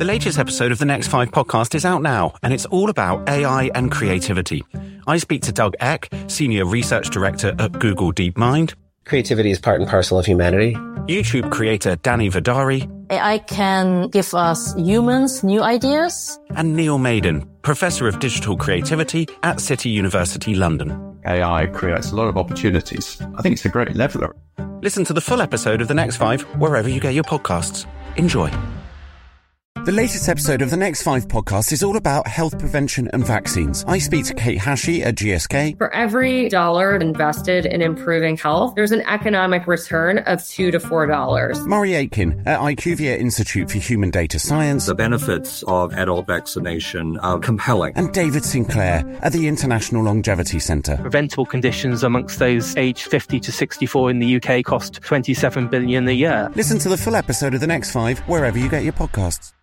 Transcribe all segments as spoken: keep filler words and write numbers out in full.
The latest episode of the Next Five podcast is out now, and it's all about A I and creativity. I speak to Doug Eck, Senior Research Director at Google DeepMind. Creativity is part and parcel of humanity. YouTube creator Danny Vidari. A I can give us humans new ideas. And Neil Maiden, Professor of Digital Creativity at City University London. A I creates a lot of opportunities. I think it's a great leveler. Listen to the full episode of The Next Five wherever you get your podcasts. Enjoy. The latest episode of The Next Five podcast is all about health prevention and vaccines. I speak to Kate Hashi at G S K. For every dollar invested in improving health, there's an economic return of two to four dollars. Murray Aitken at IQVIA Institute for Human Data Science. The benefits of adult vaccination are compelling. And David Sinclair at the International Longevity Centre. Preventable conditions amongst those aged fifty to sixty-four in the U K cost twenty-seven billion dollars a year. Listen to the full episode of The Next Five wherever you get your podcasts.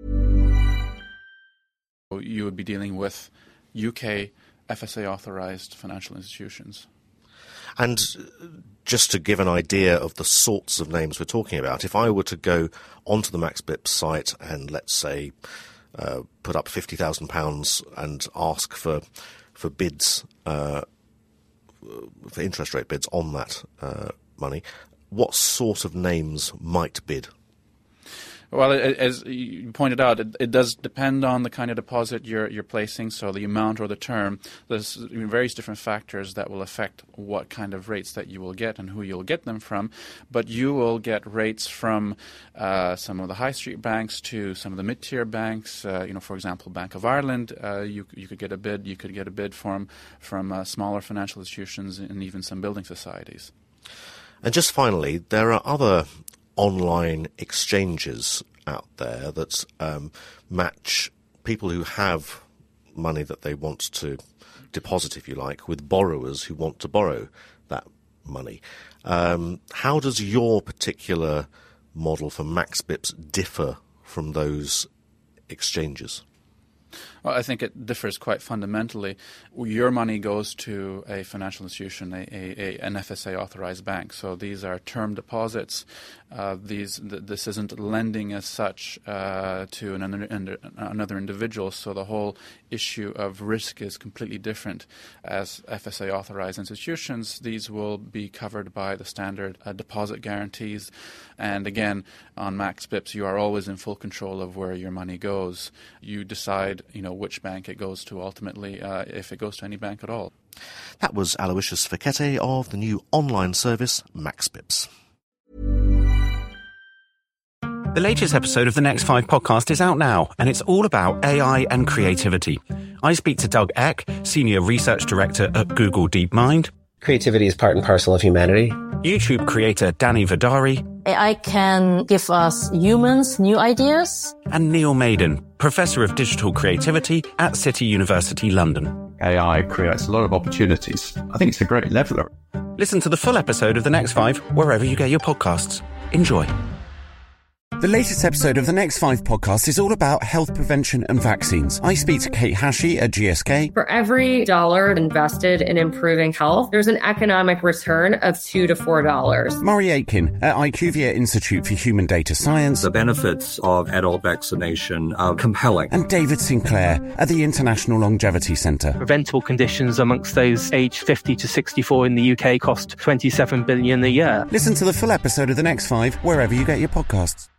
You would be dealing with U K F S A-authorised financial institutions. And just to give an idea of the sorts of names we're talking about, if I were to go onto the MaxBips site and, let's say, uh, put up fifty thousand pounds and ask for for bids, uh, for interest rate bids on that uh, money, what sort of names might bid? Well, as you pointed out, it, it does depend on the kind of deposit you're you're placing, so the amount or the term. There's various different factors that will affect what kind of rates that you will get and who you'll get them from. But you will get rates from uh, some of the high street banks to some of the mid-tier banks. Uh, you know, for example, Bank of Ireland, uh, you you could get a bid. You could get a bid from from uh, smaller financial institutions and even some building societies. And just finally, there are other online exchanges out there that um, match people who have money that they want to deposit, if you like, with borrowers who want to borrow that money. Um, how does your particular model for MaxBips differ from those exchanges? Well, I think it differs quite fundamentally. Your money goes to a financial institution, a, a, a, an F S A-authorized bank. So these are term deposits. Uh, these th- this isn't lending as such uh, to an, an, another individual. So the whole issue of risk is completely different. As F S A-authorized institutions, these will be covered by the standard uh, deposit guarantees. And again, on MaxBips, you are always in full control of where your money goes. You decide, you know, which bank it goes to ultimately, uh, if it goes to any bank at all. That was Aloysius Fekete of the new online service MaxBips. The latest episode of the Next Five podcast is out now, and it's all about A I and creativity. I speak to Doug Eck, Senior Research Director at Google DeepMind. Creativity is part and parcel of humanity. YouTube creator Danny Vidari. A I can give us humans new ideas. And Neil Maiden, Professor of Digital Creativity at City University London. A I creates a lot of opportunities. I think it's a great leveler. Listen to the full episode of The Next Five wherever you get your podcasts. Enjoy. The latest episode of The Next Five podcast is all about health prevention and vaccines. I speak to Kate Hashi at G S K. For every dollar invested in improving health, there's an economic return of two to four dollars. Murray Aitken at IQVIA Institute for Human Data Science. The benefits of adult vaccination are compelling. And David Sinclair at the International Longevity Centre. Preventable conditions amongst those aged fifty to sixty-four in the U K cost twenty-seven billion dollars a year. Listen to the full episode of The Next Five wherever you get your podcasts.